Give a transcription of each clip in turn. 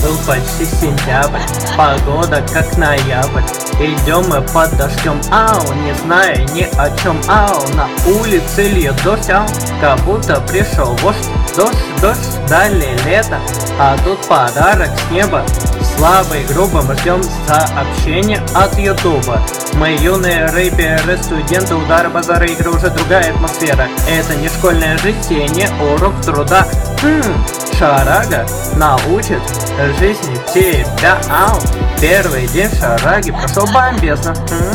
Был почти сентябрь, погода как ноябрь. Идем мы под дождем, ау, не зная ни о чем, ау. На улице льет дождь, ау, как будто пришел вождь. Дождь, далее лето, а тут подарок с неба. Слабо и грубо мы ждем сообщения от Ютуба. Мы юные рэперы, студенты, удары, базары, игры, уже другая атмосфера. Это не школьная жизнь и не урок труда. Шарага научит жизни тебя, ау. Первый день шараги прошел бомбезно.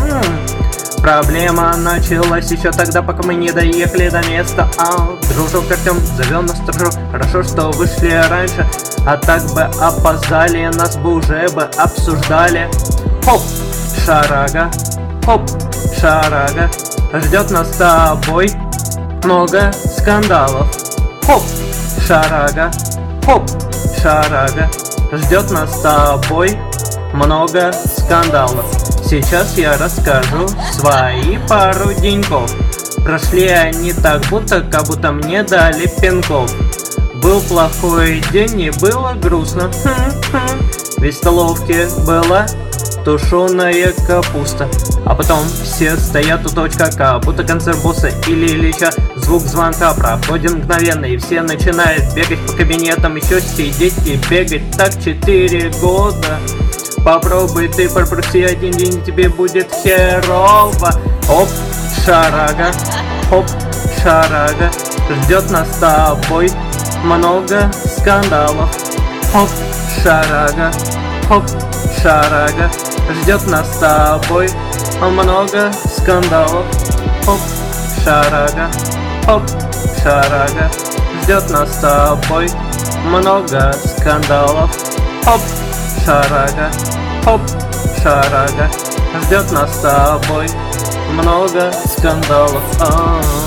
Проблема началась еще тогда, пока мы не доехали до места. Дружок Артем завел нас сторожок. Хорошо, что вышли раньше, а так бы опоздали, нас бы уже бы обсуждали. Хоп, шарага, хоп, шарага, ждет нас с тобой много скандалов. Хоп, шарага, хоп, шарага, ждет нас с тобой много скандалов. Сейчас я расскажу свои пару деньков. Прошли они так, как будто мне дали пинков. Был плохой день и было грустно. Ведь в столовке была тушеная капуста. А потом все стоят у точка К, будто концерт босса или Ильича. Звук звонка проходит мгновенно, и все начинают бегать по кабинетам. Еще сидеть и бегать так 4 года. Попробуй ты пропусти один день, тебе будет херово. Оп, шарага, хоп, шарага, ждет нас с тобой много скандалов. Хоп, шарага, хоп, шарага, ждет нас с тобой много скандалов. Хоп, шарага, хоп, шарага, ждет нас с тобой много скандалов. Хоп, шарага, хоп, шарага, ждет нас с тобой много скандалов.